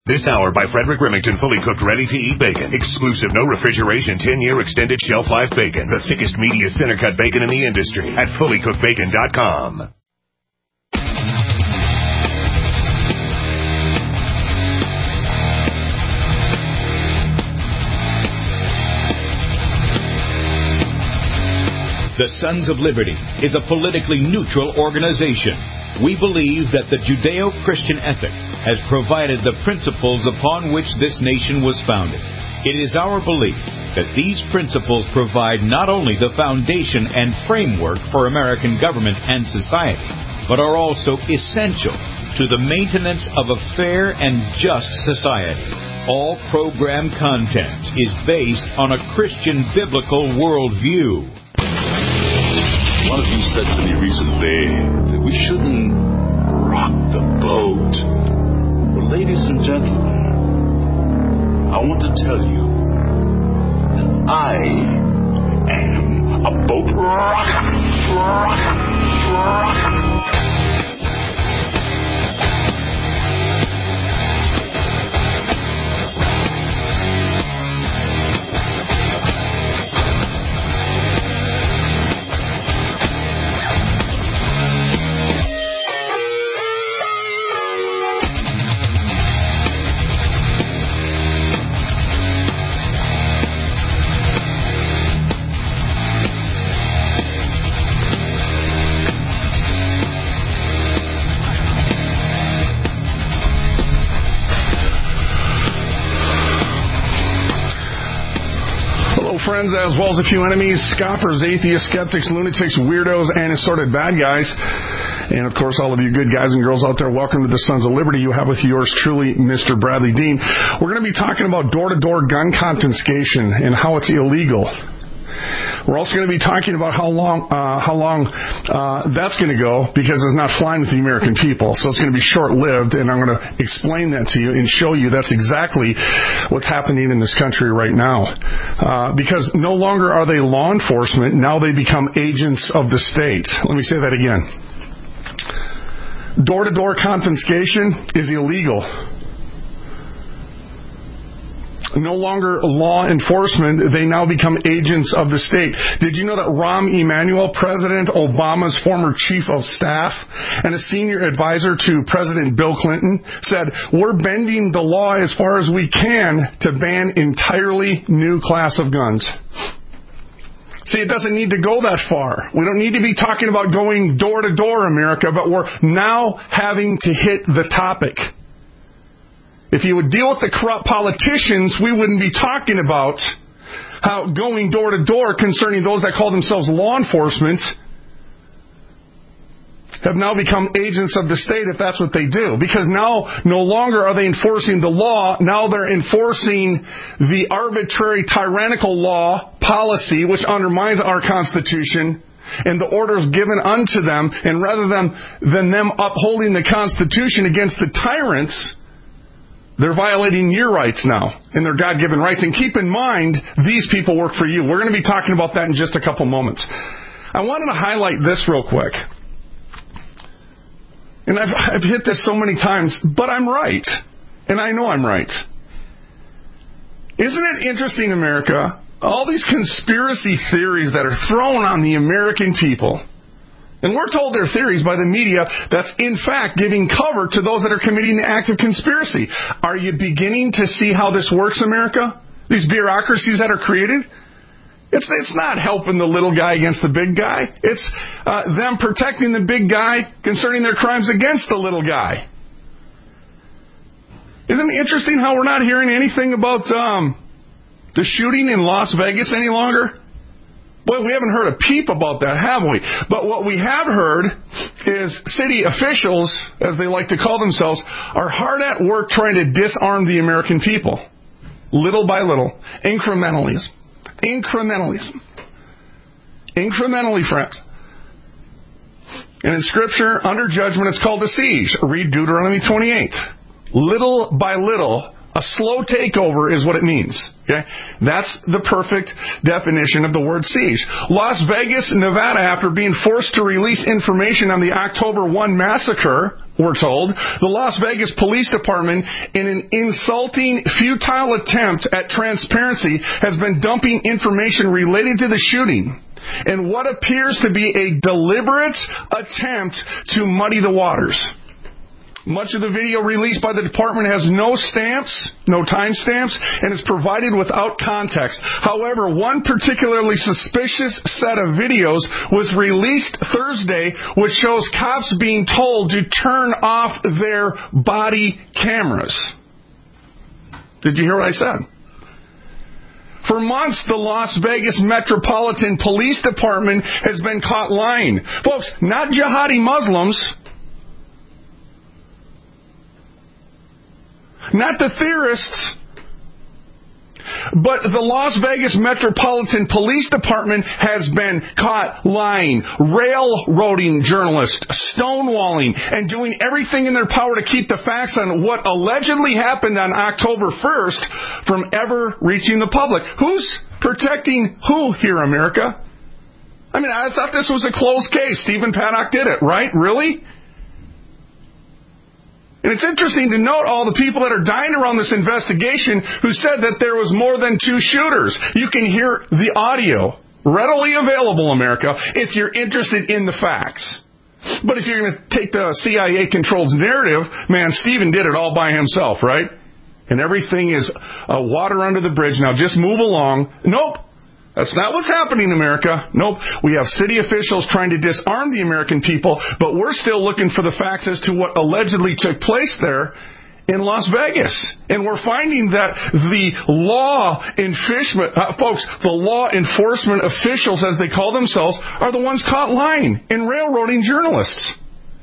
This hour by Frederick Remington, fully cooked, ready-to-eat bacon. Exclusive, no refrigeration, 10-year extended shelf life bacon. The thickest, meatiest, center-cut bacon in the industry at fullycookedbacon.com. The Sons of Liberty is a politically neutral organization. We believe that the Judeo-Christian ethic has provided the principles upon which this nation was founded. It is our belief that these principles provide not only the foundation and framework for American government and society, but are also essential to the maintenance of a fair and just society. All program content is based on a Christian biblical worldview. One of you said to me recently that we shouldn't rock the boat. Well, ladies and gentlemen, I want to tell you that I am a boat rocker. Friends, as well as a few enemies, scoffers, atheists, skeptics, lunatics, weirdos, and assorted bad guys. And, of course, all of you good guys and girls out there, welcome to the Sons of Liberty. You have with yours truly, Mr. Bradley Dean. We're going to be talking about door-to-door gun confiscation and how it's illegal. We're also going to be talking about how long that's going to go, because it's not flying with the American people. So it's going to be short-lived, and I'm going to explain that to you and show you that's exactly what's happening in this country right now. Because no longer are they law enforcement, now they become agents of the state. Let me say that again. Door-to-door confiscation is illegal. No longer law enforcement, they now become agents of the state. Did you know that Rahm Emanuel, President Obama's former chief of staff and a senior advisor to President Bill Clinton, said, we're bending the law as far as we can to ban entirely new class of guns? See, it doesn't need to go that far. We don't need to be talking about going door to door, America, but we're now having to hit the topic. If you would deal with the corrupt politicians, we wouldn't be talking about how going door to door concerning those that call themselves law enforcement have now become agents of the state, if that's what they do. Because now, no longer are they enforcing the law, now they're enforcing the arbitrary, tyrannical law policy, which undermines our Constitution and the orders given unto them. And rather than them upholding the Constitution against the tyrants, they're violating your rights now, and their God-given rights. And keep in mind, these people work for you. We're going to be talking about that in just a couple moments. I wanted to highlight this real quick. And I've hit this so many times, but I'm right. And I know I'm right. Isn't it interesting, America, all these conspiracy theories that are thrown on the American people? And we're told they're theories by the media that's, in fact, giving cover to those that are committing the act of conspiracy. Are you beginning to see how this works, America? These bureaucracies that are created? It's not helping the little guy against the big guy. It's them protecting the big guy concerning their crimes against the little guy. Isn't it interesting how we're not hearing anything about the shooting in Las Vegas any longer? Boy, we haven't heard a peep about that, have we? But what we have heard is city officials, as they like to call themselves, are hard at work trying to disarm the American people. Little by little. Incrementally, friends. And in Scripture, under judgment, it's called a siege. Read Deuteronomy 28. Little by little, a slow takeover is what it means. Okay? That's the perfect definition of the word siege. Las Vegas, Nevada, after being forced to release information on the October 1 massacre, we're told, the Las Vegas Police Department, in an insulting, futile attempt at transparency, has been dumping information related to the shooting in what appears to be a deliberate attempt to muddy the waters. Much of the video released by the department has no stamps, no timestamps, and is provided without context. However, one particularly suspicious set of videos was released Thursday, which shows cops being told to turn off their body cameras. Did you hear what I said? For months, the Las Vegas Metropolitan Police Department has been caught lying. Folks, not jihadi Muslims, not the theorists, but the Las Vegas Metropolitan Police Department has been caught lying, railroading journalists, stonewalling, and doing everything in their power to keep the facts on what allegedly happened on October 1st from ever reaching the public. Who's protecting who here, America? I mean, I thought this was a closed case. Stephen Paddock did it, right? Really? And it's interesting to note all the people that are dying around this investigation who said that there was more than 2 shooters. You can hear the audio readily available, America, if you're interested in the facts. But if you're going to take the CIA-controlled narrative, man, Stephen did it all by himself, right? And everything is water under the bridge. Now just move along. Nope. That's not what's happening, America. Nope. We have city officials trying to disarm the American people, but we're still looking for the facts as to what allegedly took place there in Las Vegas. And we're finding that the law enforcement, the law enforcement officials, as they call themselves, are the ones caught lying and railroading journalists.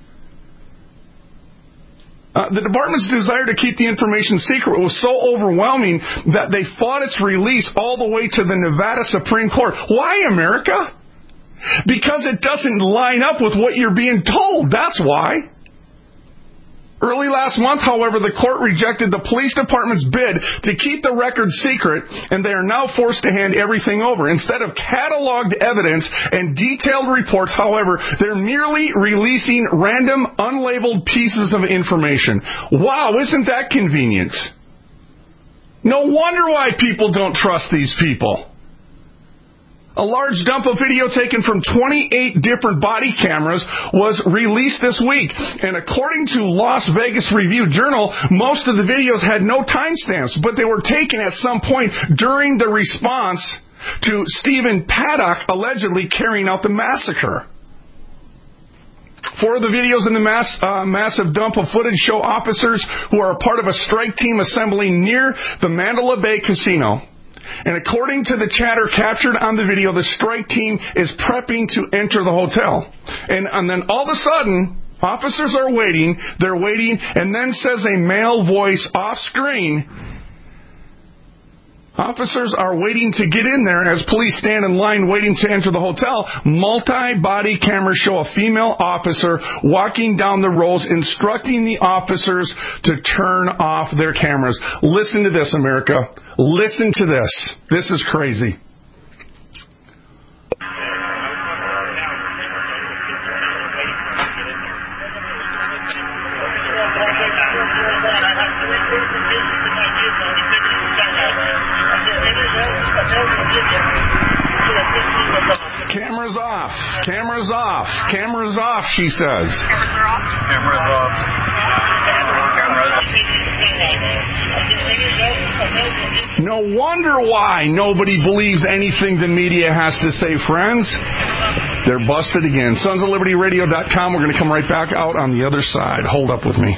The department's desire to keep the information secret was so overwhelming that they fought its release all the way to the Nevada Supreme Court. Why, America? Because it doesn't line up with what you're being told. That's why. Early last month, however, the court rejected the police department's bid to keep the record secret, and they are now forced to hand everything over. Instead of cataloged evidence and detailed reports, however, they're merely releasing random, unlabeled pieces of information. Wow, isn't that convenient? No wonder why people don't trust these people. A large dump of video taken from 28 different body cameras was released this week. And according to Las Vegas Review-Journal, most of the videos had no timestamps, but they were taken at some point during the response to Stephen Paddock allegedly carrying out the massacre. 4 of the videos in the massive dump of footage show officers who are a part of a strike team assembling near the Mandalay Bay Casino. And according to the chatter captured on the video, the strike team is prepping to enter the hotel. And then all of a sudden, officers are waiting, they're waiting, and then says a male voice off screen, officers are waiting to get in there as police stand in line waiting to enter the hotel. Multi-body cameras show a female officer walking down the rows instructing the officers to turn off their cameras. Listen to this, America. Listen to this. This is crazy. Cameras off. Cameras off. Cameras off, she says. Cameras are off? Cameras off. No wonder why nobody believes anything the media has to say, friends. They're busted again. SonsOfLibertyRadio.com. We're going to come right back out on the other side. Hold up with me.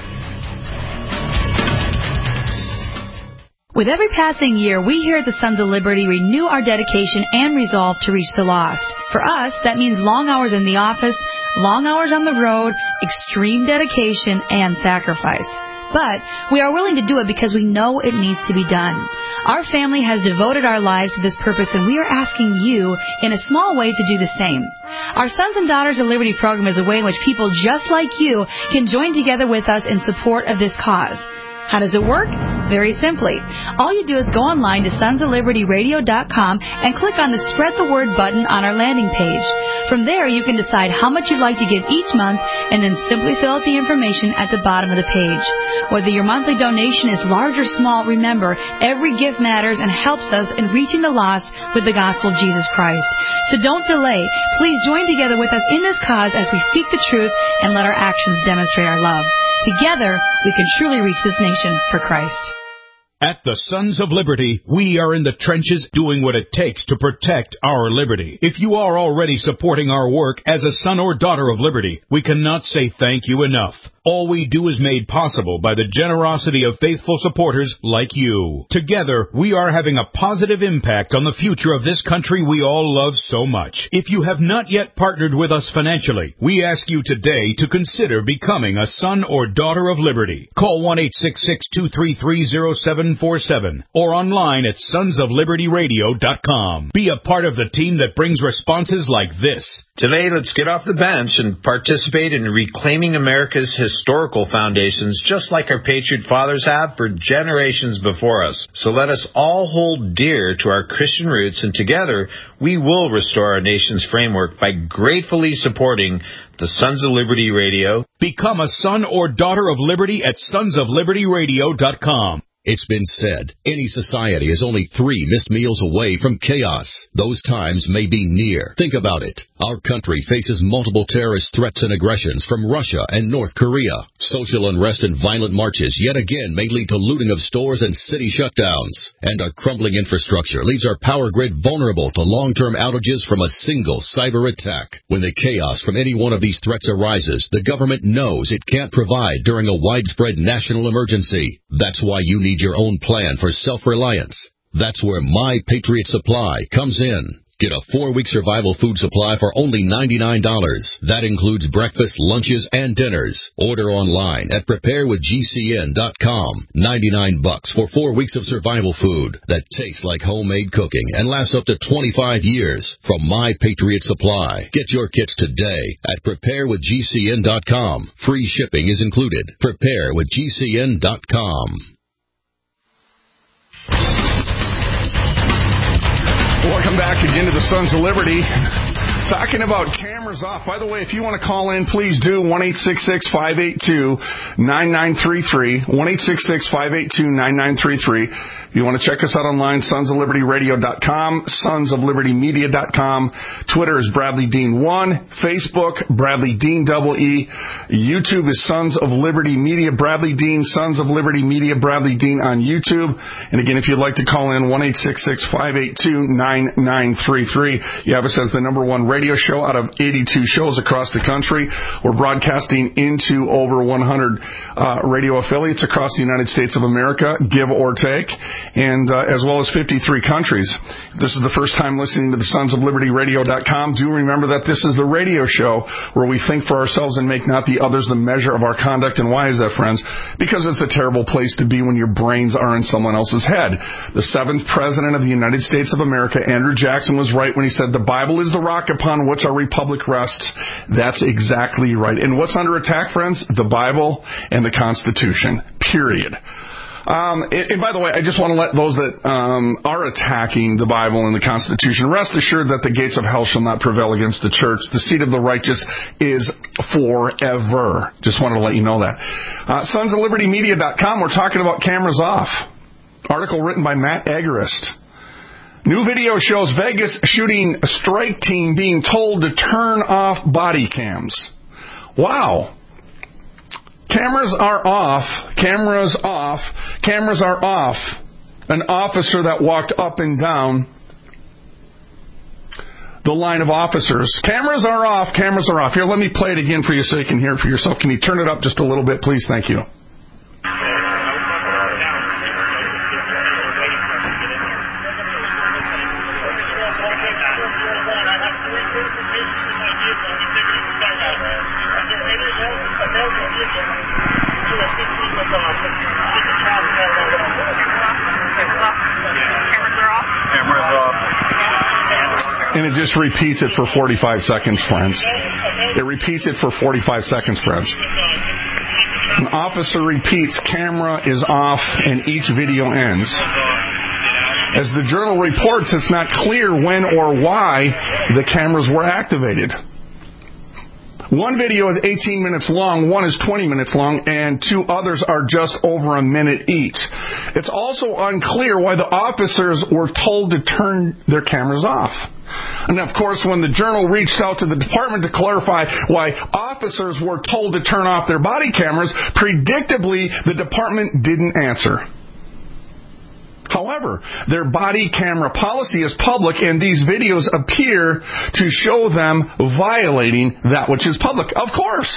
With every passing year, we here at the Sons of Liberty renew our dedication and resolve to reach the lost. For us, that means long hours in the office, long hours on the road, extreme dedication, and sacrifice. But we are willing to do it because we know it needs to be done. Our family has devoted our lives to this purpose, and we are asking you, in a small way, to do the same. Our Sons and Daughters of Liberty program is a way in which people just like you can join together with us in support of this cause. How does it work? Very simply. All you do is go online to SonsOfLibertyRadio.com and click on the Spread the Word button on our landing page. From there, you can decide how much you'd like to give each month and then simply fill out the information at the bottom of the page. Whether your monthly donation is large or small, remember, every gift matters and helps us in reaching the lost with the gospel of Jesus Christ. So don't delay. Please join together with us in this cause as we speak the truth and let our actions demonstrate our love. Together, we can truly reach this nation for Christ. At the Sons of Liberty, we are in the trenches doing what it takes to protect our liberty. If you are already supporting our work as a son or daughter of liberty, we cannot say thank you enough. All we do is made possible by the generosity of faithful supporters like you. Together, we are having a positive impact on the future of this country we all love so much. If you have not yet partnered with us financially, we ask you today to consider becoming a son or daughter of liberty. Call 1-866-233-0747 or online at sonsoflibertyradio.com. Be a part of the team that brings responses like this. Today, let's get off the bench and participate in reclaiming America's historical foundations, just like our patriot fathers have for generations before us. So let us all hold dear to our Christian roots, and together we will restore our nation's framework by gratefully supporting the Sons of Liberty Radio. Become a son or daughter of liberty at sonsoflibertyradio.com. It's been said, any society is only 3 missed meals away from chaos. Those times may be near. Think about it. Our country faces multiple terrorist threats and aggressions from Russia and North Korea. Social unrest and violent marches yet again may lead to looting of stores and city shutdowns. And our crumbling infrastructure leaves our power grid vulnerable to long-term outages from a single cyber attack. When the chaos from any one of these threats arises, the government knows it can't provide during a widespread national emergency. That's why you need your own plan for self-reliance. That's where My Patriot Supply comes in. Get a 4-week survival food supply for only $99. That includes breakfast, lunches, and dinners. Order online at preparewithgcn.com. $99 for 4 weeks of survival food that tastes like homemade cooking and lasts up to 25 years from My Patriot Supply. Get your kits today at preparewithgcn.com. Free shipping is included. Preparewithgcn.com. Welcome back again to the Sons of Liberty. Talking about cameras off. By the way, if you want to call in, please do. 1-866-582-9933. 1-866-582-9933. If you want to check us out online, sonsoflibertyradio.com, sonsoflibertymedia.com. Twitter is Bradley Dean 1. Facebook, Bradley Dean EE. YouTube is Sons of Liberty Media, Bradley Dean, Sons of Liberty Media, Bradley Dean on YouTube. And again, if you'd like to call in, 1-866-582-9933. You have us as the number 1 radio show out of 82 shows across the country. We're broadcasting into over 100 radio affiliates across the United States of America, give or take, and as well as 53 countries. If this is the first time listening to the sonsoflibertyradio.com, do remember that this is the radio show where we think for ourselves and make not the others the measure of our conduct. And why is that, friends? Because it's a terrible place to be when your brains are in someone else's head. The 7th President of the United States of America, Andrew Jackson, was right when he said the Bible is the rock upon which our republic rests. That's exactly right. And what's under attack, friends? The Bible and the Constitution. Period. And by the way, I just want to let those that are attacking the Bible and the Constitution rest assured that the gates of hell shall not prevail against the church. The seed of the righteous is forever. Just wanted to let you know that. Sonsoflibertymedia.com, we're talking about cameras off. Article written by Matt Agarist. New video shows Vegas shooting strike team being told to turn off body cams. Wow. Cameras are off. Cameras off. Cameras are off. An officer that walked up and down the line of officers. Cameras are off. Cameras are off. Here, let me play it again for you so you can hear it for yourself. Can you turn it up just a little bit, please? Thank you. And it just repeats it for 45 seconds, friends. It repeats it for 45 seconds, friends. An officer repeats, camera is off, and each video ends. As the Journal reports, it's not clear when or why the cameras were activated. One video is 18 minutes long, one is 20 minutes long, and two others are just over a minute each. It's also unclear why the officers were told to turn their cameras off. And of course, when the Journal reached out to the department to clarify why officers were told to turn off their body cameras, predictably, the department didn't answer. However, their body camera policy is public, and these videos appear to show them violating that which is public. Of course.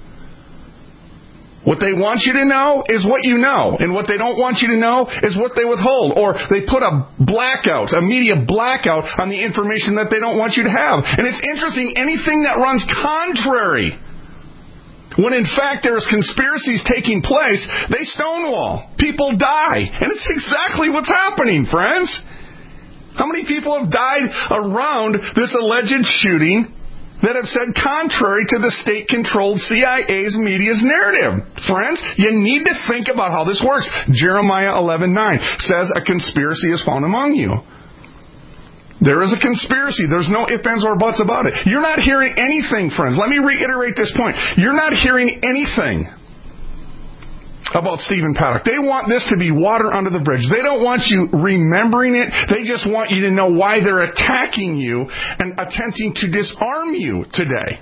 What they want you to know is what you know, and what they don't want you to know is what they withhold. Or they put a blackout, a media blackout on the information that they don't want you to have. And it's interesting, anything that runs contrary, when in fact there is conspiracies taking place, they stonewall. People die. And it's exactly what's happening, friends. How many people have died around this alleged shooting that have said contrary to the state-controlled CIA's media's narrative? Friends, you need to think about how this works. Jeremiah 11:9 says a conspiracy is found among you. There is a conspiracy. There's no ifs, ands, or buts about it. You're not hearing anything, friends. Let me reiterate this point. You're not hearing anything about Stephen Paddock. They want this to be water under the bridge. They don't want you remembering it. They just want you to know why they're attacking you and attempting to disarm you today.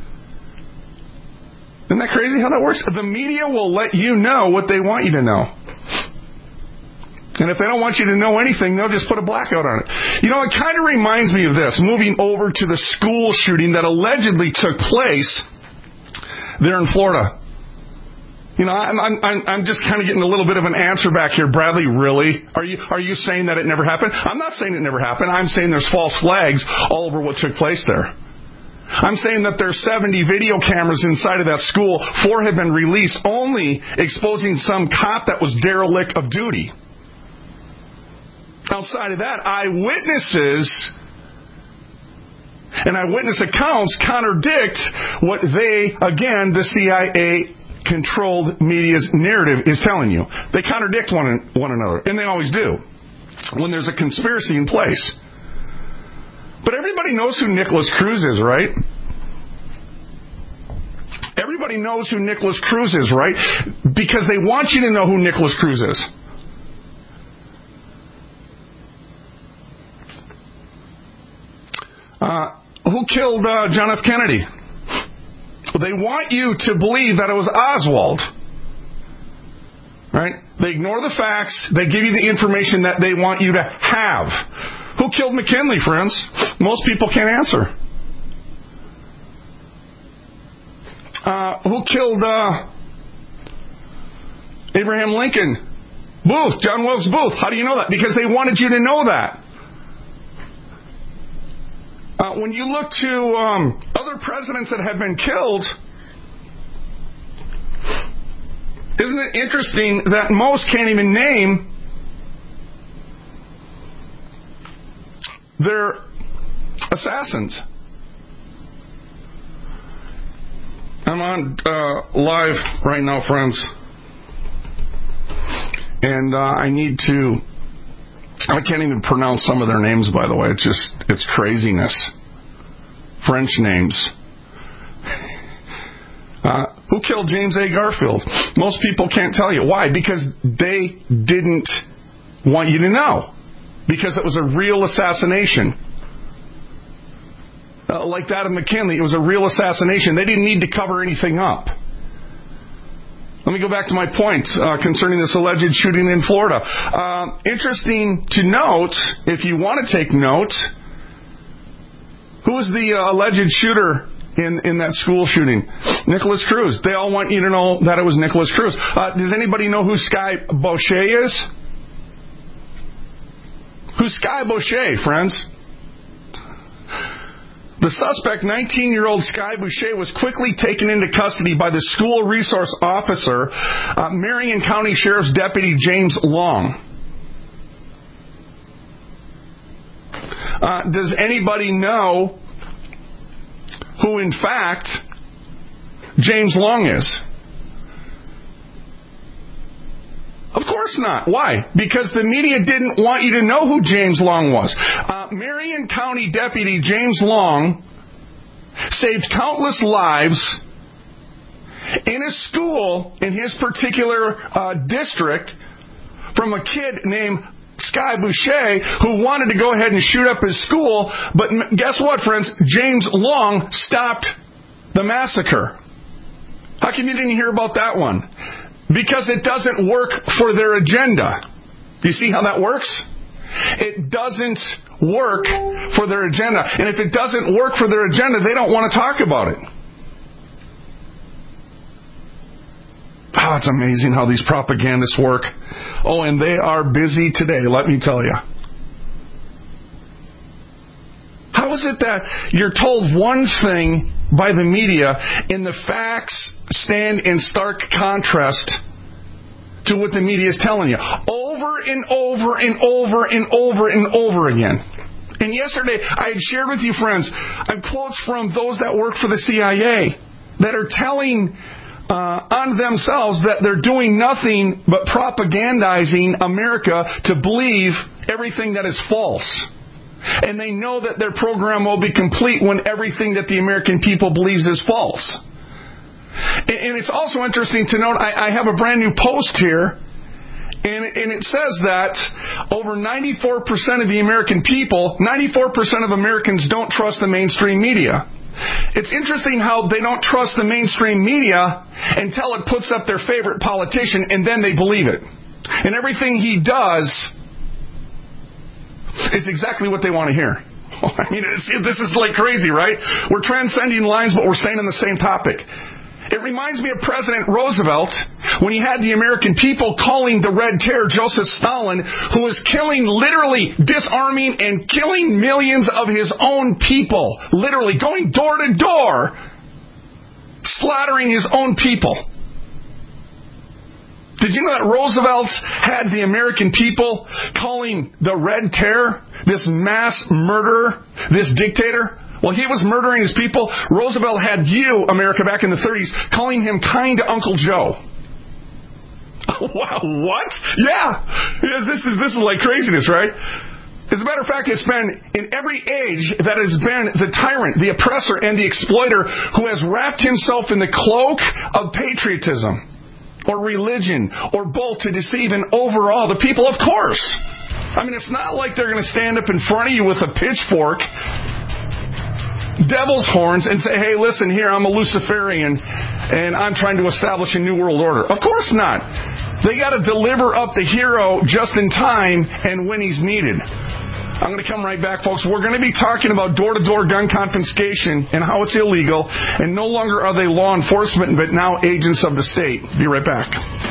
Isn't that crazy how that works? The media will let you know what they want you to know. And if they don't want you to know anything, they'll just put a blackout on it. You know, it kind of reminds me of this, moving over to the school shooting that allegedly took place there in Florida. You know, I'm just kind of getting a little bit of an answer back here. Bradley, really? Are you saying that it never happened? I'm not saying it never happened. I'm saying there's false flags all over what took place there. I'm saying that there's 70 video cameras inside of that school. 4 have been released, only exposing some cop that was derelict of duty. Outside of that, eyewitnesses and eyewitness accounts contradict what the CIA-controlled media's narrative is telling you. They contradict one another, and they always do when there's a conspiracy in place. But everybody knows who Nicholas Cruz is, right? Everybody knows who Nicholas Cruz is, right? Because they want you to know who Nicholas Cruz is. Who killed John F. Kennedy? They want you to believe that it was Oswald. Right? They ignore the facts. They give you the information that they want you to have. Who killed McKinley, friends? Most people can't answer. Who killed Abraham Lincoln? Booth, John Wilkes Booth. How do you know that? Because they wanted you to know that. When you look to other presidents that have been killed, isn't it interesting that most can't even name their assassins? I'm on live right now, friends, and I can't even pronounce some of their names, by the way. It's craziness. French names. Who killed James A. Garfield? Most people can't tell you. Why? Because they didn't want you to know. Because it was a real assassination. Like that of McKinley, it was a real assassination. They didn't need to cover anything up. Let me go back to my point concerning this alleged shooting in Florida. Interesting to note, if you want to take note, who was the alleged shooter in that school shooting? Nicholas Cruz. They all want you to know that it was Nicholas Cruz. Does anybody know who Skye Boucher is? Who's Skye Boucher, friends? The suspect, 19-year-old Skye Boucher, was quickly taken into custody by the school resource officer, Marion County Sheriff's Deputy James Long. Does anybody know who, in fact, James Long is? Of course not. Why? Because the media didn't want you to know who James Long was. Marion County Deputy James Long saved countless lives in a school in his particular district from a kid named Sky Boucher who wanted to go ahead and shoot up his school. But guess what, friends? James Long stopped the massacre. How come you didn't hear about that one? Because it doesn't work for their agenda. Do you see how that works? It doesn't work for their agenda. And if it doesn't work for their agenda, they don't want to talk about it. Oh, it's amazing how these propagandists work. Oh, and they are busy today, let me tell you. How is it that you're told one thing by the media and the facts stand in stark contrast to what the media is telling you over and over and over and over and over again? And yesterday I had shared with you, friends, quotes from those that work for the CIA that are telling on themselves that they're doing nothing but propagandizing America to believe everything that is false. And they know that their program will be complete when everything that the American people believes is false. And it's also interesting to note, I have a brand new post here, and it says that over 94% of the American people, 94% of Americans don't trust the mainstream media. It's interesting how they don't trust the mainstream media until it puts up their favorite politician, and then they believe it. And everything he does is exactly what they want to hear. I mean, this is like crazy, right? We're transcending lines, but we're staying on the same topic. It reminds me of President Roosevelt when he had the American people calling the Red Terror Joseph Stalin, who was killing, literally disarming and killing millions of his own people. Literally going door to door, slaughtering his own people. Did you know that Roosevelt had the American people calling the Red Terror, this mass murderer, this dictator? While he was murdering his people, Roosevelt had you, America, back in the 30s, calling him kind Uncle Joe. Wow, what? Yeah. This is like craziness, right? As a matter of fact, it's been in every age that has been the tyrant, the oppressor, and the exploiter who has wrapped himself in the cloak of patriotism or religion or both to deceive and overawe the people, of course. I mean, it's not like they're going to stand up in front of you with a pitchfork, devil's horns, and say, hey, listen here, I'm a Luciferian, and I'm trying to establish a new world order. Of course not. They got to deliver up the hero just in time and when he's needed. I'm going to come right back, folks. We're going to be talking about door-to-door gun confiscation and how it's illegal, and no longer are they law enforcement, but now agents of the state. Be right back.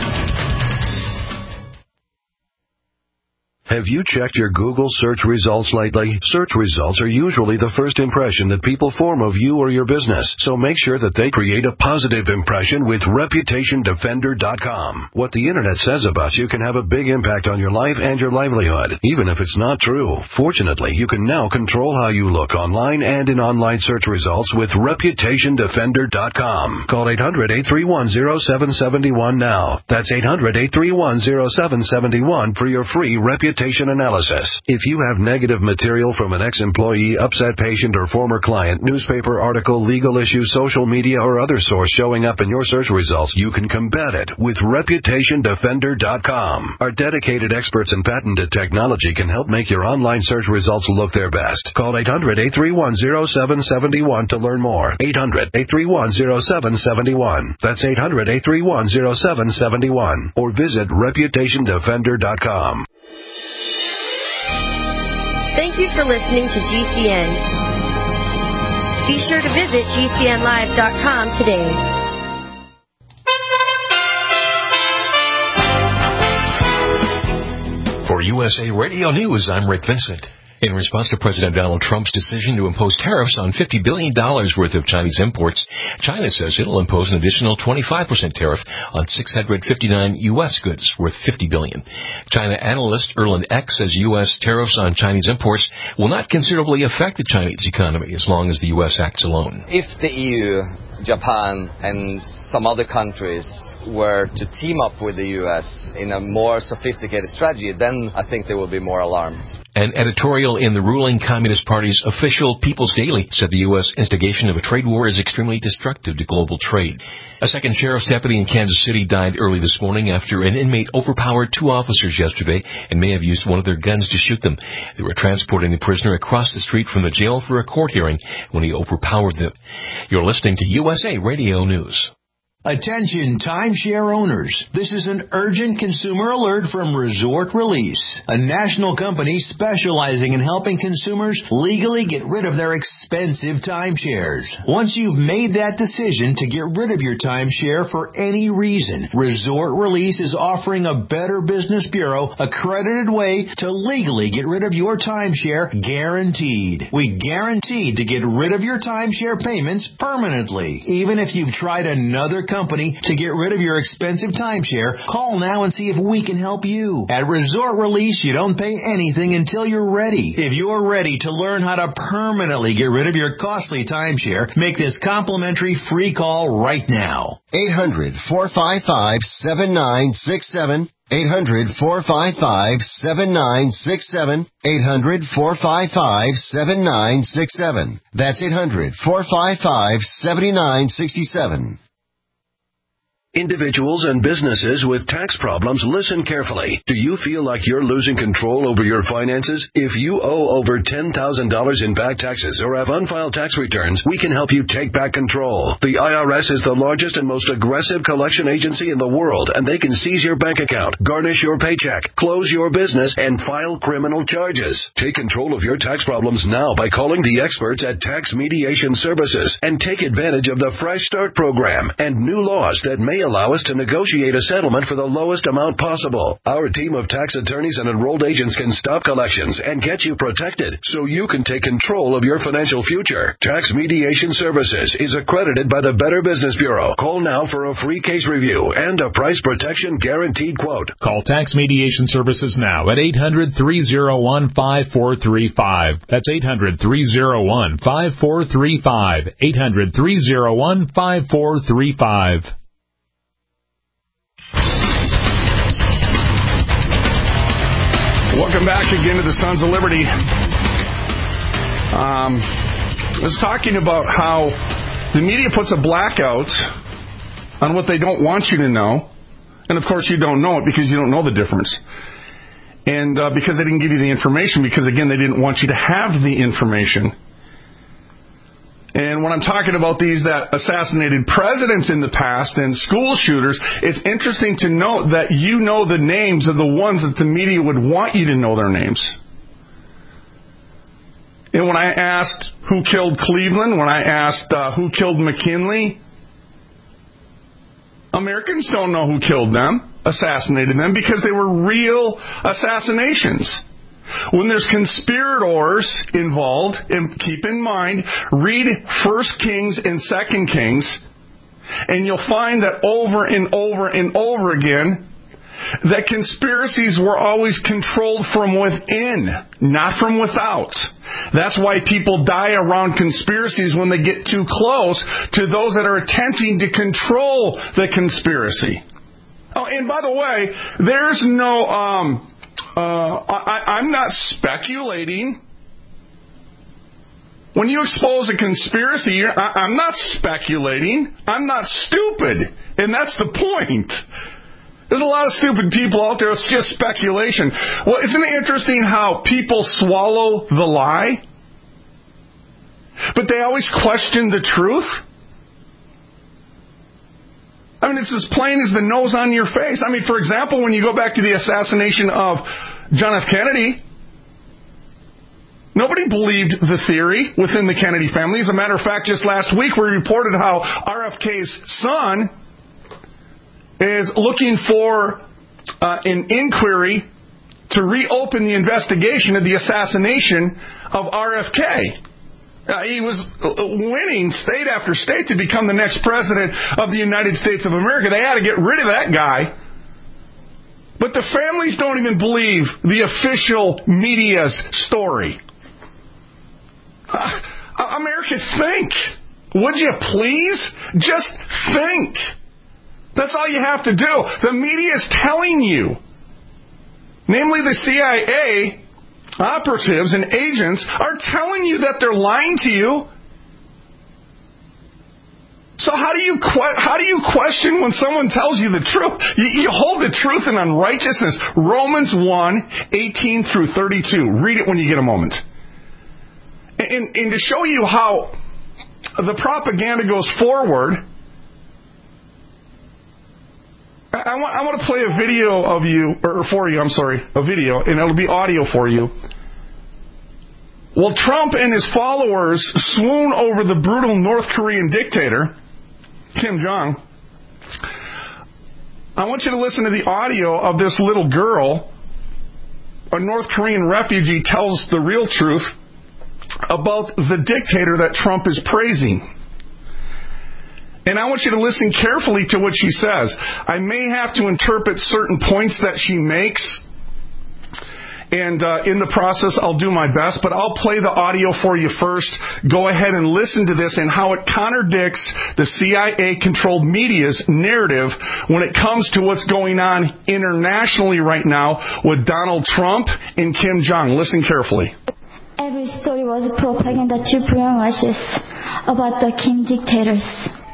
Have you checked your Google search results lately? Search results are usually the first impression that people form of you or your business, so make sure that they create a positive impression with ReputationDefender.com. What the Internet says about you can have a big impact on your life and your livelihood, even if it's not true. Fortunately, you can now control how you look online and in online search results with ReputationDefender.com. Call 800-831-0771 now. That's 800-831-0771 for your free reputation analysis. If you have negative material from an ex-employee, upset patient, or former client, newspaper article, legal issue, social media, or other source showing up in your search results, you can combat it with ReputationDefender.com. Our dedicated experts in patented technology can help make your online search results look their best. Call 800-831-0771 to learn more. 800-831-0771. That's 800-831-0771. Or visit ReputationDefender.com. Thank you for listening to GCN. Be sure to visit GCNlive.com today. For USA Radio News, I'm Rick Vincent. In response to President Donald Trump's decision to impose tariffs on $50 billion worth of Chinese imports, China says it'll impose an additional 25% tariff on 659 U.S. goods worth $50 billion. China analyst Erland Eck says U.S. tariffs on Chinese imports will not considerably affect the Chinese economy as long as the U.S. acts alone. If the EU Japan and some other countries were to team up with the U.S. in a more sophisticated strategy, then I think there will be more alarmed. An editorial in the ruling Communist Party's official People's Daily said the U.S. instigation of a trade war is extremely destructive to global trade. A second sheriff's deputy in Kansas City died early this morning after an inmate overpowered 2 officers yesterday and may have used one of their guns to shoot them. They were transporting the prisoner across the street from the jail for a court hearing when he overpowered them. You're listening to USA Radio News. Attention timeshare owners. This is an urgent consumer alert from Resort Release, a national company specializing in helping consumers legally get rid of their expensive timeshares. Once you've made that decision to get rid of your timeshare for any reason, Resort Release is offering a Better Business Bureau accredited way to legally get rid of your timeshare, guaranteed. We guarantee to get rid of your timeshare payments permanently. Even if you've tried another company to get rid of your expensive timeshare, call now and see if we can help you. At Resort Release, you don't pay anything until you're ready. If you're ready to learn how to permanently get rid of your costly timeshare, make this complimentary free call right now. 800-455-7967. 800-455-7967. 800-455-7967. That's 800-455-7967. Individuals and businesses with tax problems, listen carefully. Do you feel like you're losing control over your finances? If you owe over $10,000 in back taxes or have unfiled tax returns, we can help you take back control. The IRS is the largest and most aggressive collection agency in the world, and they can seize your bank account, garnish your paycheck, close your business, and file criminal charges. Take control of your tax problems now by calling the experts at Tax Mediation Services and take advantage of the Fresh Start program and new laws that may allow us to negotiate a settlement for the lowest amount possible. Our team of tax attorneys and enrolled agents can stop collections and get you protected so you can take control of your financial future. Tax Mediation Services is accredited by the Better Business Bureau. Call now for a free case review and a price protection guaranteed quote. Call Tax Mediation Services now at 800-301-5435. That's 800-301-5435. 800-301-5435. Welcome back again to the Sons of Liberty. I was talking about how the media puts a blackout on what they don't want you to know. And, of course, you don't know it because you don't know the difference. And because they didn't give you the information, because, again, they didn't want you to have the information. And when I'm talking about these that assassinated presidents in the past and school shooters, it's interesting to note that you know the names of the ones that the media would want you to know their names. And when I asked who killed Cleveland, when I asked who killed McKinley, Americans don't know who killed them, assassinated them, because they were real assassinations. When there's conspirators involved, and keep in mind, read 1 Kings and 2 Kings, and you'll find that over and over and over again, that conspiracies were always controlled from within, not from without. That's why people die around conspiracies when they get too close to those that are attempting to control the conspiracy. Oh, and by the way, there's no... I'm not speculating. When you expose a conspiracy, I'm not speculating. I'm not stupid. And that's the point. There's a lot of stupid people out there. It's just speculation. Well, isn't it interesting how people swallow the lie? But they always question the truth? I mean, it's as plain as the nose on your face. I mean, for example, when you go back to the assassination of John F. Kennedy, nobody believed the theory within the Kennedy family. As a matter of fact, just last week we reported how RFK's son is looking for an inquiry to reopen the investigation of the assassination of RFK. He was winning state after state to become the next president of the United States of America. They had to get rid of that guy. But the families don't even believe the official media's story. America, think. Would you please? Just think. That's all you have to do. The media is telling you, namely the CIA operatives and agents, are telling you that they're lying to you. So how do you question when someone tells you the truth? You hold the truth in unrighteousness. Romans 1:18 through 32. Read it when you get a moment. And to show you how the propaganda goes forward, I want to play a video of you, or for you, a video, and it'll be audio for you. Well, Trump and his followers swoon over the brutal North Korean dictator, Kim Jong. I want you to listen to the audio of this little girl. A North Korean refugee tells the real truth about the dictator that Trump is praising. And I want you to listen carefully to what she says. I may have to interpret certain points that she makes, and in the process I'll do my best, but I'll play the audio for you first. Go ahead and listen to this and how it contradicts the CIA-controlled media's narrative when it comes to what's going on internationally right now with Donald Trump and Kim Jong. Listen carefully. Every story was propaganda to brainwashes about the Kim dictators.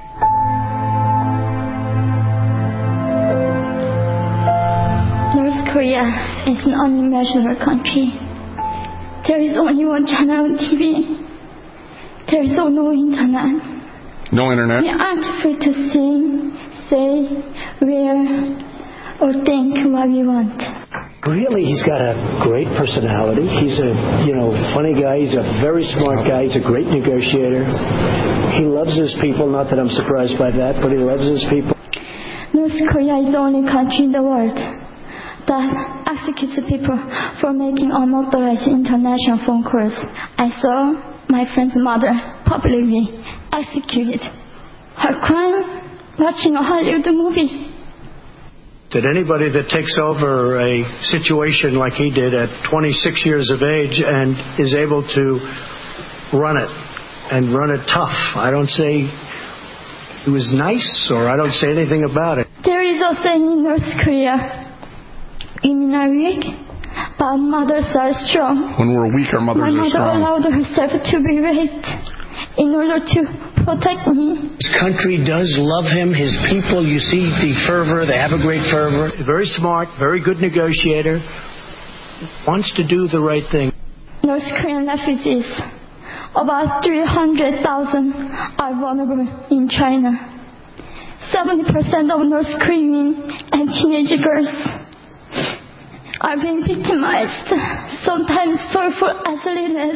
North Korea is an unimaginable country. There is only one channel on TV. There is no internet. No internet? We aren't free to sing, say, wear, or think what we want. Really, he's got a great personality. He's a, funny guy. He's a very smart guy. He's a great negotiator. He loves his people. Not that I'm surprised by that, but he loves his people. North Korea is the only country in the world that executes people for making unauthorized international phone calls. I saw my friend's mother publicly executed. Her crime? Watching a Hollywood movie. That anybody that takes over a situation like he did at 26 years of age and is able to run it, and run it tough. I don't say it was nice, or I don't say anything about it. There is a saying in North Korea, women are weak, but mothers are strong. When we're weak, our mothers are strong. My mother allowed herself to be raped in order to protect me. This country does love him, his people. You see the fervor, they have a great fervor. Very smart, very good negotiator, wants to do the right thing. North Korean refugees, about 300,000, are vulnerable in China. 70% of North Korean and teenage girls are being victimized, sometimes sold for as little as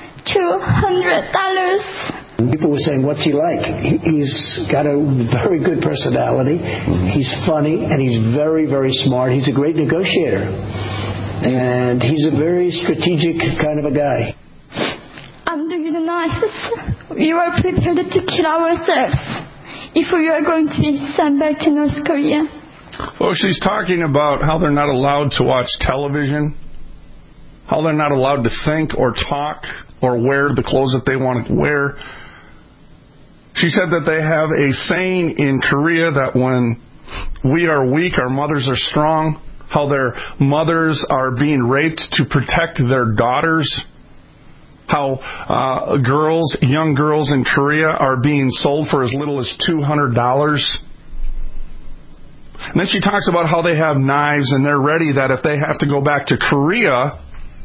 $200. People were saying, what's he like? He's got a very good personality. He's funny, and he's very, very smart. He's a great negotiator. And he's a very strategic kind of a guy. Under the knives, we were prepared to kill ourselves if we are going to be sent back to North Korea. Folks, she's talking about how they're not allowed to watch television, how they're not allowed to think or talk or wear the clothes that they want to wear. She said that they have a saying in Korea that when we are weak, our mothers are strong, how their mothers are being raped to protect their daughters, how young girls in Korea are being sold for as little as $200. And then she talks about how they have knives and they're ready that if they have to go back to Korea,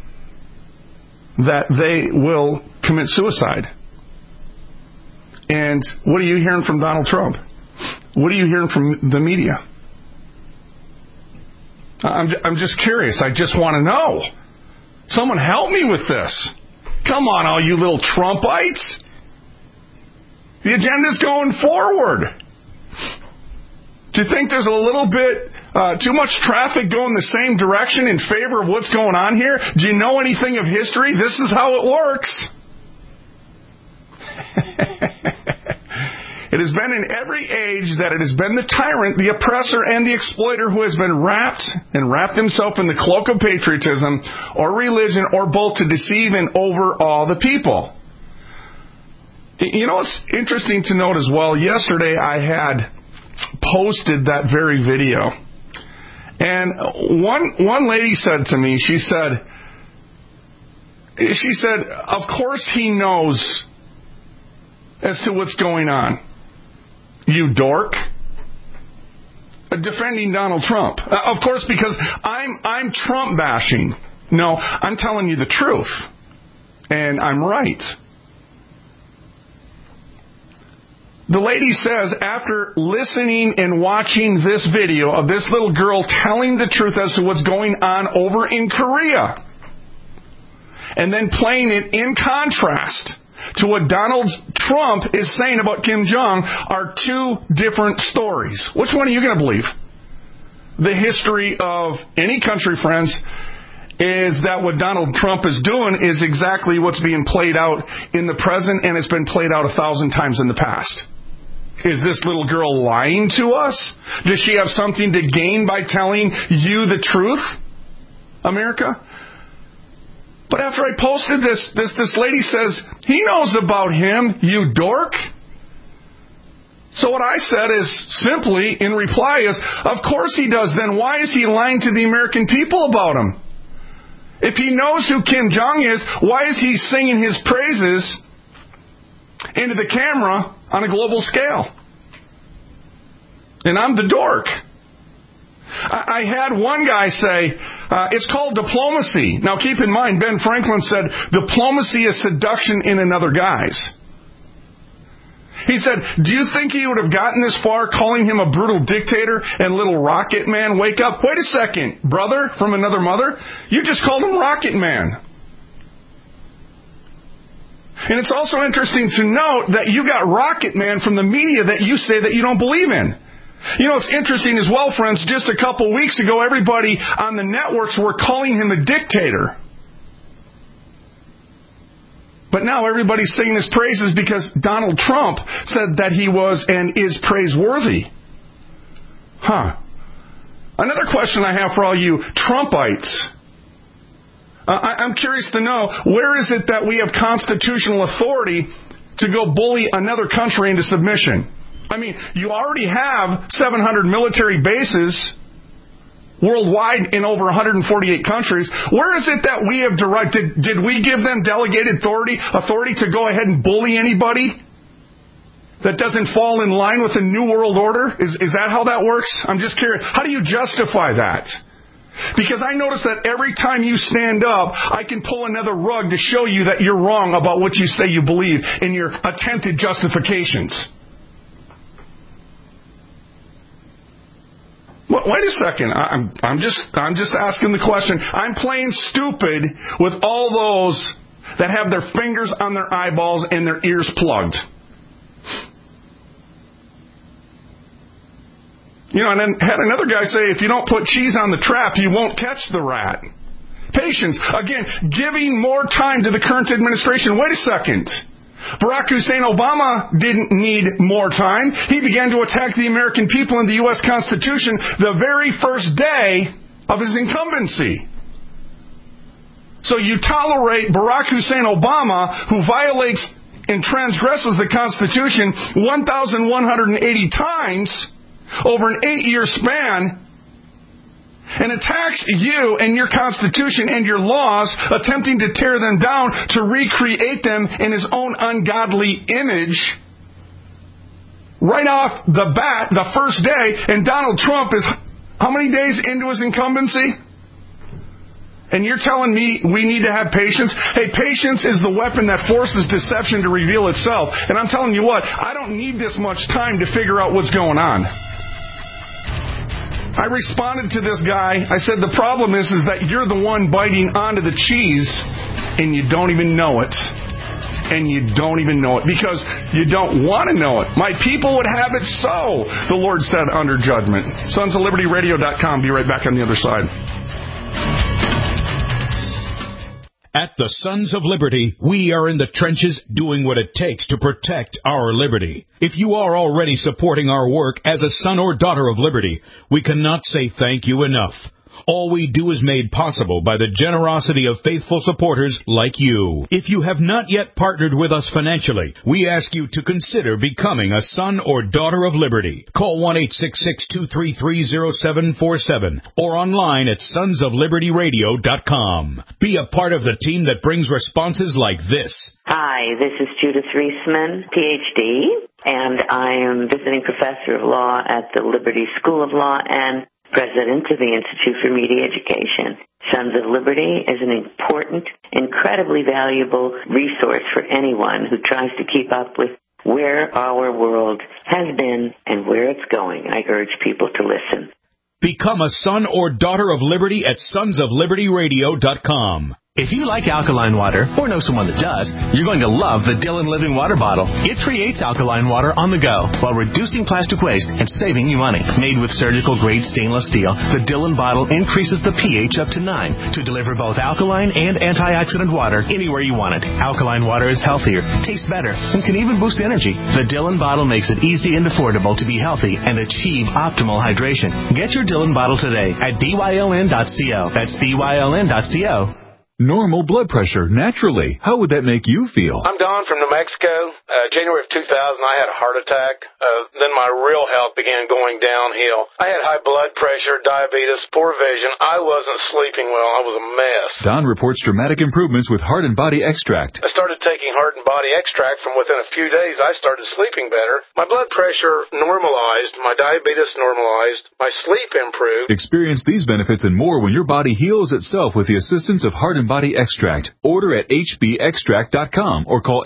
that they will commit suicide. And what are you hearing from Donald Trump? What are you hearing from the media? I'm just curious. I just want to know. Someone help me with this. Come on, all you little Trumpites. The agenda's going forward. Do you think there's a little bit too much traffic going the same direction in favor of what's going on here? Do you know anything of history? This is how it works. It has been in every age that it has been the tyrant, the oppressor, and the exploiter who has been wrapped himself in the cloak of patriotism or religion or both to deceive and overawe the people. You know what's interesting to note as well? Yesterday I had posted that very video. And one lady said to me, she said, of course he knows as to what's going on. You dork. Defending Donald Trump. Of course, because I'm Trump bashing. No, I'm telling you the truth. And I'm right. The lady says, after listening and watching this video of this little girl telling the truth as to what's going on over in Korea, and then playing it in contrast to what Donald Trump is saying about Kim Jong, are two different stories. Which one are you going to believe? The history of any country, friends, is that what Donald Trump is doing is exactly what's being played out in the present, and it's been played out 1,000 times in the past. Is this little girl lying to us? Does she have something to gain by telling you the truth, America? But after I posted this lady says, he knows about him, you dork. So what I said is simply, in reply, is, of course he does. Then why is he lying to the American people about him? If he knows who Kim Jong is, why is he singing his praises into the camera on a global scale? And I'm the dork. I had one guy say, it's called diplomacy. Now keep in mind, Ben Franklin said, diplomacy is seduction in another guise. He said, do you think he would have gotten this far calling him a brutal dictator and little Rocket Man? Wake up. Wait a second, brother from another mother. You just called him Rocket Man. And it's also interesting to note that you got Rocket Man from the media that you say that you don't believe in. You know, it's interesting as well, friends, just a couple weeks ago, everybody on the networks were calling him a dictator. But now everybody's singing his praises because Donald Trump said that he was and is praiseworthy. Another question I have for all you Trumpites. I'm curious to know, where is it that we have constitutional authority to go bully another country into submission? I mean, you already have 700 military bases worldwide in over 148 countries. Where is it that we have did we give them delegated authority to go ahead and bully anybody that doesn't fall in line with the New World Order? Is that how that works? I'm just curious. How do you justify that? Because I notice that every time you stand up, I can pull another rug to show you that you're wrong about what you say you believe in your attempted justifications. Well, wait a second. I'm just asking the question. I'm playing stupid with all those that have their fingers on their eyeballs and their ears plugged. You know, and then had another guy say, if you don't put cheese on the trap, you won't catch the rat. Patience. Again, giving more time to the current administration. Wait a second. Barack Hussein Obama didn't need more time. He began to attack the American people and the U.S. Constitution the very first day of his incumbency. So you tolerate Barack Hussein Obama, who violates and transgresses the Constitution 1,180 times over an 8-year span, and attacks you and your Constitution and your laws, attempting to tear them down to recreate them in his own ungodly image. Right off the bat, the first day, and Donald Trump is how many days into his incumbency? And you're telling me we need to have patience? Hey, patience is the weapon that forces deception to reveal itself. And I'm telling you what, I don't need this much time to figure out what's going on. I responded to this guy. I said, the problem is that you're the one biting onto the cheese and you don't even know it. And you don't even know it because you don't want to know it. My people would have it so, the Lord said under judgment. SonsOfLibertyRadio.com. Be right back on the other side. At the Sons of Liberty, we are in the trenches doing what it takes to protect our liberty. If you are already supporting our work as a son or daughter of liberty, we cannot say thank you enough. All we do is made possible by the generosity of faithful supporters like you. If you have not yet partnered with us financially, we ask you to consider becoming a son or daughter of liberty. Call 1-866-233-0747 or online at sonsoflibertyradio.com. Be a part of the team that brings responses like this. Hi, this is Judith Reisman, Ph.D., and I am visiting professor of law at the Liberty School of Law and president of the Institute for Media Education. Sons of Liberty is an important, incredibly valuable resource for anyone who tries to keep up with where our world has been and where it's going. I urge people to listen. Become a son or daughter of liberty at sonsoflibertyradio.com. If you like alkaline water, or know someone that does, you're going to love the Dillon Living Water Bottle. It creates alkaline water on the go while reducing plastic waste and saving you money. Made with surgical-grade stainless steel, the Dillon bottle increases the pH up to 9 to deliver both alkaline and antioxidant water anywhere you want it. Alkaline water is healthier, tastes better, and can even boost energy. The Dillon bottle makes it easy and affordable to be healthy and achieve optimal hydration. Get your Dillon bottle today at dyln.co. That's dyln.co. Normal blood pressure, naturally. How would that make you feel? I'm Don from New Mexico. January of 2000, I had a heart attack. Then my real health began going downhill. I had high blood pressure, diabetes, poor vision. I wasn't sleeping well. I was a mess. Don reports dramatic improvements with Heart and Body Extract. I started taking Heart and Body Extract. From within a few days, I started sleeping better. My blood pressure normalized. My diabetes normalized. My sleep improved. Experience these benefits and more when your body heals itself with the assistance of Heart and Body Extract. Order at hbextract.com or call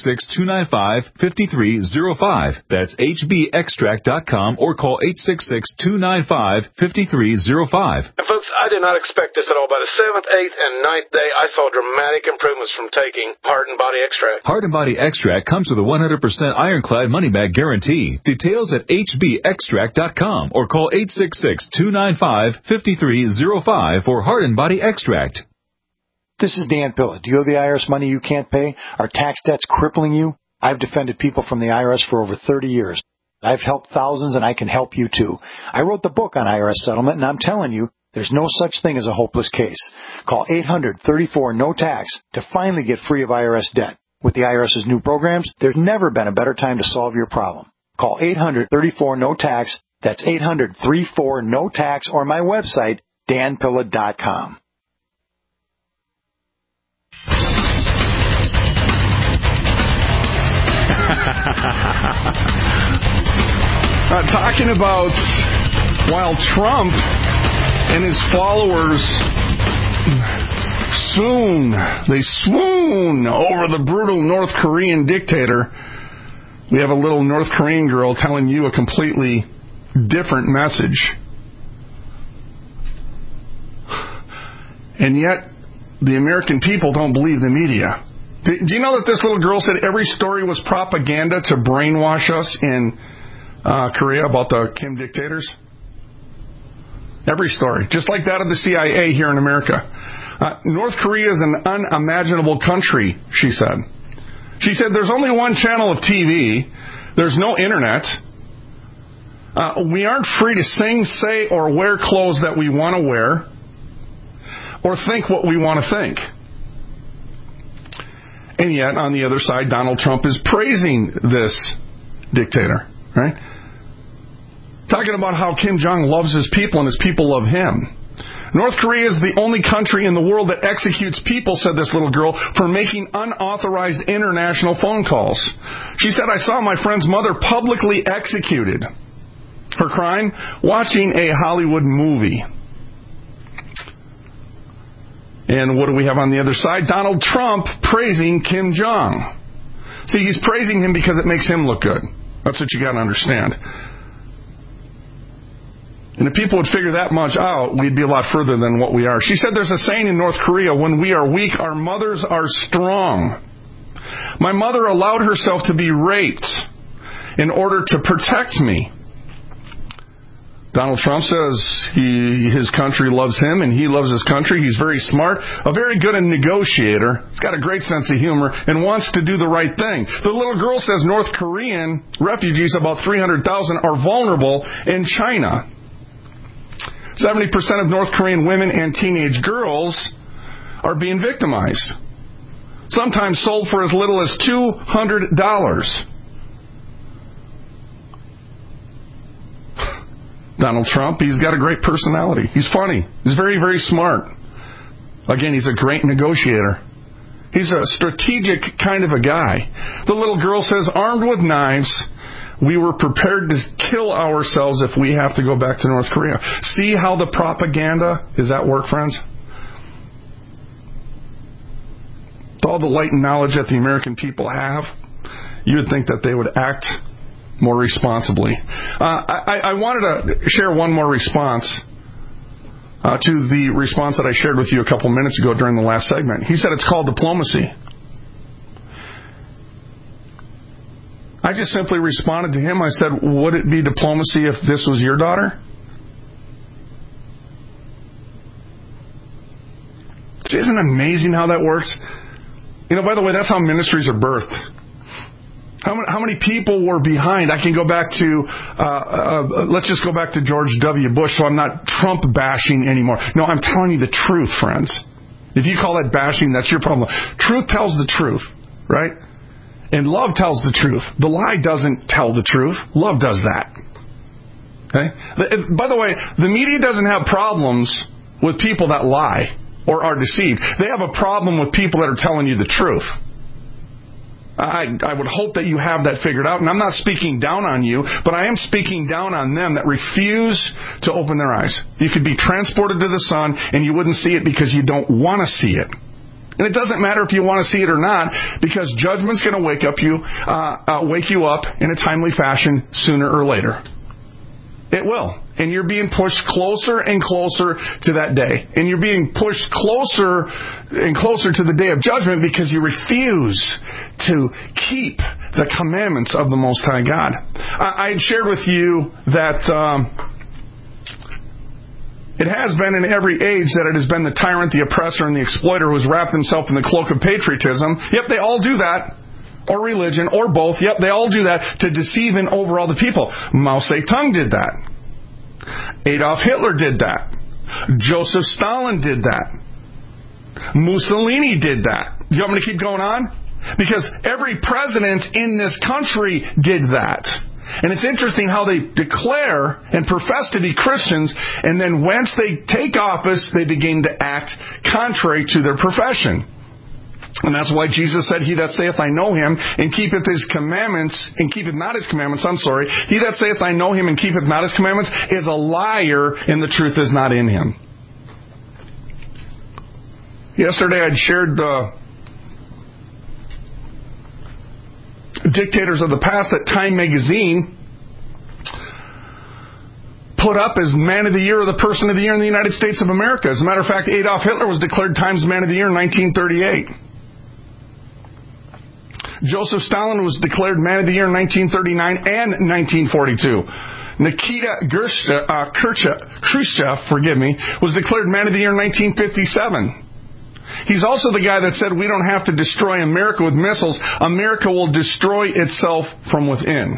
866-295-5305. That's hbextract.com or call 866-295-5305. And folks, I did not expect this at all. By the 7th, 8th, and 9th day, I saw dramatic improvements from taking Heart and Body Extract. Heart and Body Extract comes with a 100% ironclad money-back guarantee. Details at hbextract.com or call 866-295-5305 for Heart and Body Extract. This is Dan Pilla. Do you owe the IRS money you can't pay? Are tax debts crippling you? I've defended people from the IRS for over 30 years. I've helped thousands, and I can help you too. I wrote the book on IRS settlement, and I'm telling you, there's no such thing as a hopeless case. Call 800-34-NO-TAX to finally get free of IRS debt. With the IRS's new programs, there's never been a better time to solve your problem. Call 800-34-NO-TAX. That's 800-34-NO-TAX, or my website, danpilla.com. Talking about while Trump and his followers swoon over the brutal North Korean dictator, we have a little North Korean girl telling you a completely different message. And yet, the American people don't believe the media. Do you know that this little girl said every story was propaganda to brainwash us in Korea about the Kim dictators? Every story. Just like that of the CIA here in America. North Korea is an unimaginable country, she said. She said there's only one channel of TV. There's no internet. We aren't free to sing, say, or wear clothes that we want to wear or think what we want to think. And yet, on the other side, Donald Trump is praising this dictator, right? Talking about how Kim Jong loves his people and his people love him. North Korea is the only country in the world that executes people, said this little girl, for making unauthorized international phone calls. She said, I saw my friend's mother publicly executed. Her crime? Watching a Hollywood movie. And what do we have on the other side? Donald Trump praising Kim Jong. See, he's praising him because it makes him look good. That's what you got to understand. And if people would figure that much out, we'd be a lot further than what we are. She said there's a saying in North Korea, when we are weak, our mothers are strong. My mother allowed herself to be raped in order to protect me. Donald Trump says his country loves him and he loves his country. He's very smart, a very good negotiator. He's got a great sense of humor and wants to do the right thing. The little girl says North Korean refugees, about 300,000, are vulnerable in China. 70% of North Korean women and teenage girls are being victimized, sometimes sold for as little as $200. Donald Trump, he's got a great personality. He's funny. He's very, very smart. Again, he's a great negotiator. He's a strategic kind of a guy. The little girl says, armed with knives, we were prepared to kill ourselves if we have to go back to North Korea. See how the propaganda is at work, friends? With all the light and knowledge that the American people have, you would think that they would act more responsibly. I wanted to share one more response to the response that I shared with you a couple minutes ago during the last segment. He said it's called diplomacy. I just simply responded to him. I said, would it be diplomacy if this was your daughter? Isn't it amazing how that works? You know, by the way, that's how ministries are birthed. How many people were behind? I can go back to, let's just go back to George W. Bush, so I'm not Trump bashing anymore. No, I'm telling you the truth, friends. If you call that bashing, that's your problem. Truth tells the truth, right? And love tells the truth. The lie doesn't tell the truth. Love does that. Okay? By the way, the media doesn't have problems with people that lie or are deceived. They have a problem with people that are telling you the truth. I would hope that you have that figured out. And I'm not speaking down on you, but I am speaking down on them that refuse to open their eyes. You could be transported to the sun and you wouldn't see it because you don't want to see it. And it doesn't matter if you want to see it or not, because judgment's going to wake you up in a timely fashion sooner or later. It will. And you're being pushed closer and closer to that day. And you're being pushed closer and closer to the day of judgment because you refuse to keep the commandments of the Most High God. I had shared with you that it has been in every age that it has been the tyrant, the oppressor, and the exploiter who has wrapped himself in the cloak of patriotism. Yep, they all do that. Or religion, or both. Yep, they all do that to deceive and overall the people. Mao Zedong did that. Adolf Hitler did that. Joseph Stalin did that. Mussolini did that. You want me to keep going on? Because every president in this country did that. And it's interesting how they declare and profess to be Christians, and then once they take office, they begin to act contrary to their profession. And that's why Jesus said, he that saith I know him and keepeth his commandments, and keepeth not his commandments, he that saith I know him and keepeth not his commandments is a liar, and the truth is not in him. Yesterday I'd shared the dictators of the past that Time magazine put up as Man of the Year or the Person of the Year in the United States of America. As a matter of fact, Adolf Hitler was declared Time's Man of the Year in 1938. Joseph Stalin was declared Man of the Year in 1939 and 1942. Nikita Khrushchev, was declared Man of the Year in 1957. He's also the guy that said we don't have to destroy America with missiles. America will destroy itself from within.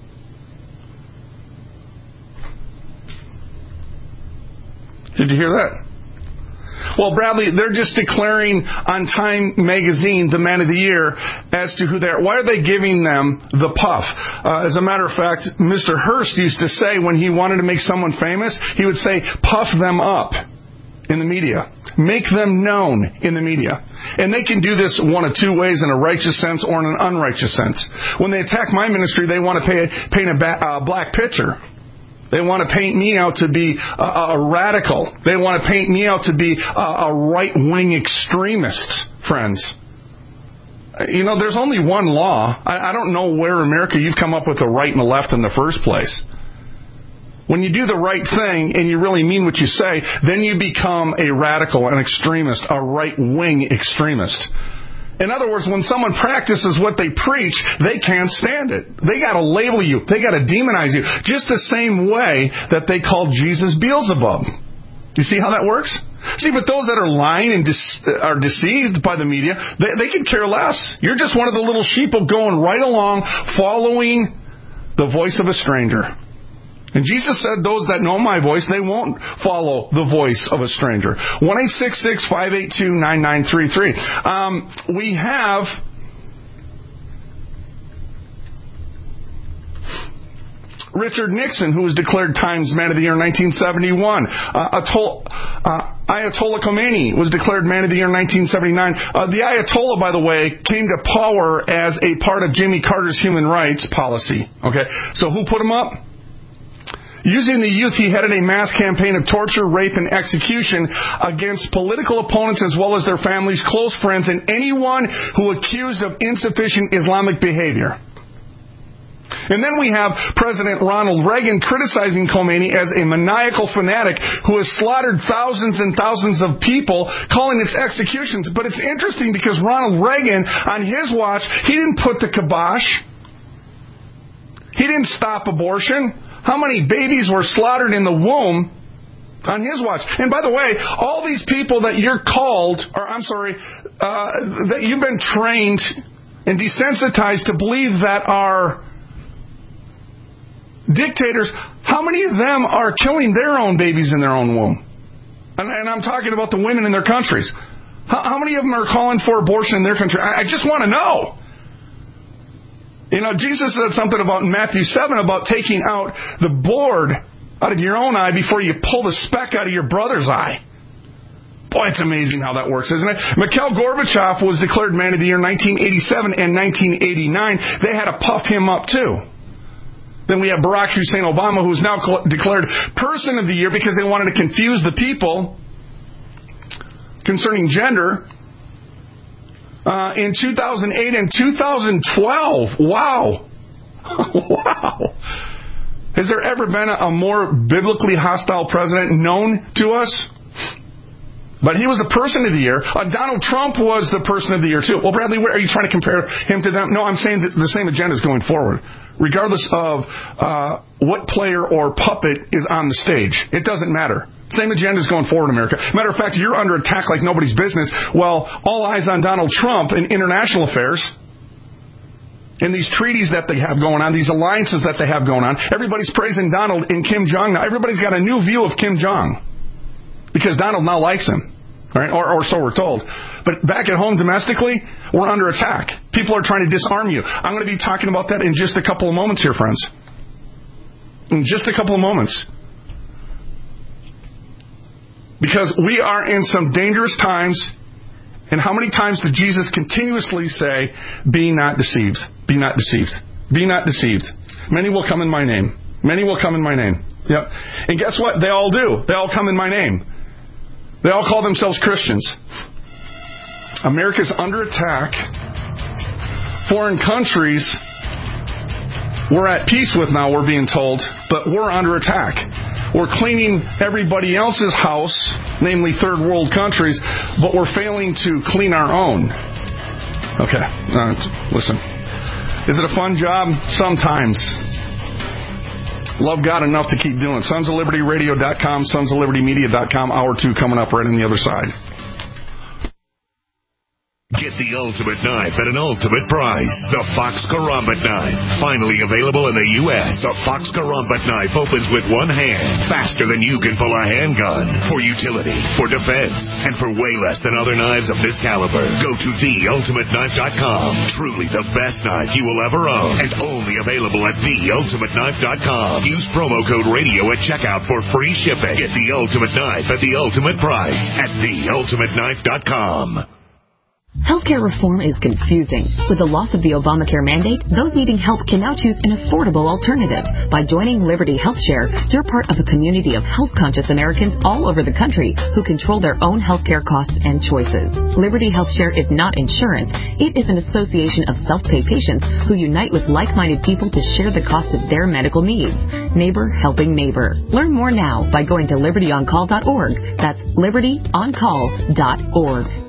Did you hear that? Well, Bradley, they're just declaring on Time magazine the Man of the Year as to who they are. Why are they giving them the puff? As a matter of fact, Mr. Hearst used to say when he wanted to make someone famous, he would say, puff them up in the media. Make them known in the media. And they can do this one of two ways, in a righteous sense or in an unrighteous sense. When they attack my ministry, they want to paint a black picture. They want to paint me out to be a radical. They want to paint me out to be a right-wing extremist, friends. You know, there's only one law. I don't know where in America you've come up with the right and the left in the first place. When you do the right thing and you really mean what you say, then you become a radical, an extremist, a right-wing extremist. In other words, when someone practices what they preach, they can't stand it. They got to label you. They got to demonize you. Just the same way that they called Jesus Beelzebub. You see how that works? See, but those that are lying and are deceived by the media, they could care less. You're just one of the little sheep going right along, following the voice of a stranger. And Jesus said, those that know my voice, they won't follow the voice of a stranger. 1-866-582-9933. We have Richard Nixon, who was declared Times Man of the Year in 1971. Ayatollah Khomeini was declared Man of the Year in 1979. The Ayatollah, by the way, came to power as a part of Jimmy Carter's human rights policy. Okay, so who put him up? Using the youth, he headed a mass campaign of torture, rape, and execution against political opponents as well as their families, close friends, and anyone who accused of insufficient Islamic behavior. And then we have President Ronald Reagan criticizing Khomeini as a maniacal fanatic who has slaughtered thousands and thousands of people, calling its executions. But it's interesting because Ronald Reagan, on his watch, he didn't put the kibosh. He didn't stop abortion. How many babies were slaughtered in the womb on his watch? And by the way, all these people that you're called, that you've been trained and desensitized to believe that are dictators, how many of them are killing their own babies in their own womb? And I'm talking about the women in their countries. How many of them are calling for abortion in their country? I just want to know. You know, Jesus said something about in Matthew 7 about taking out the board out of your own eye before you pull the speck out of your brother's eye. Boy, it's amazing how that works, isn't it? Mikhail Gorbachev was declared Man of the Year in 1987 and 1989. They had to puff him up, too. Then we have Barack Hussein Obama, who's now declared Person of the Year because they wanted to confuse the people concerning gender. In 2008 and 2012. Wow. Wow. Has there ever been a more biblically hostile president known to us? But he was the Person of the Year. Donald Trump was the Person of the Year, too. Well, Bradley, are you trying to compare him to them? No, I'm saying that the same agenda is going forward. Regardless of what player or puppet is on the stage. It doesn't matter. Same agenda is going forward in America. Matter of fact, you're under attack like nobody's business. Well, all eyes on Donald Trump in international affairs. And these treaties that they have going on, these alliances that they have going on. Everybody's praising Donald and Kim Jong. Now, everybody's got a new view of Kim Jong. Because Donald now likes him. Right? Or so we're told. But back at home domestically, we're under attack. People are trying to disarm you. I'm going to be talking about that in just a couple of moments here, friends. In just a couple of moments. Because we are in some dangerous times. And how many times did Jesus continuously say, be not deceived, be not deceived, be not deceived. Many will come in my name. Many will come in my name. Yep. And guess what? They all do. They all come in my name. They all call themselves Christians. America's under attack. Foreign countries we're at peace with now, we're being told, but we're under attack. We're cleaning everybody else's house, namely third world countries, but we're failing to clean our own. Okay, listen. Is it a fun job? Sometimes. Love God enough to keep doing it. SonsOfLibertyRadio.com, SonsOfLibertyMedia.com. Hour 2 coming up right on the other side. Get the ultimate knife at an ultimate price. The Fox Karambit Knife. Finally available in the U.S. The Fox Karambit Knife opens with one hand, faster than you can pull a handgun. For utility, for defense, and for way less than other knives of this caliber. Go to TheUltimateKnife.com. Truly the best knife you will ever own. And only available at TheUltimateKnife.com. Use promo code RADIO at checkout for free shipping. Get the ultimate knife at the ultimate price at TheUltimateKnife.com. Healthcare reform is confusing. With the loss of the Obamacare mandate, those needing help can now choose an affordable alternative. By joining Liberty HealthShare, you're part of a community of health-conscious Americans all over the country who control their own healthcare costs and choices. Liberty HealthShare is not insurance. It is an association of self-pay patients who unite with like-minded people to share the cost of their medical needs. Neighbor helping neighbor. Learn more now by going to libertyoncall.org. That's libertyoncall.org.